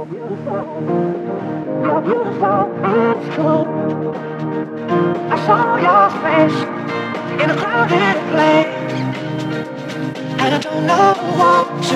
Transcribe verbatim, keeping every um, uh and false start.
You're beautiful, it's true. I saw your face in a crowded place, and I don't know what to